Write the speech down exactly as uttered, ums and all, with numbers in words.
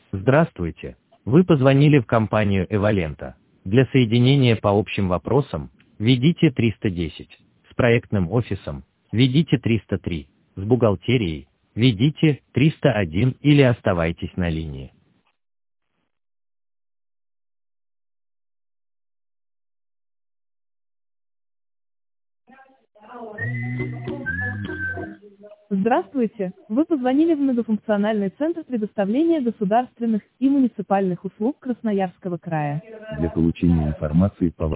Здравствуйте. Вы позвонили в компанию Эвалента. Для соединения по общим вопросам введите триста десять. С проектным офисом введите триста три. С бухгалтерией введите триста один или оставайтесь на линии. Здравствуйте! Вы позвонили в многофункциональный центр предоставления государственных и муниципальных услуг Красноярского края. Для получения информации по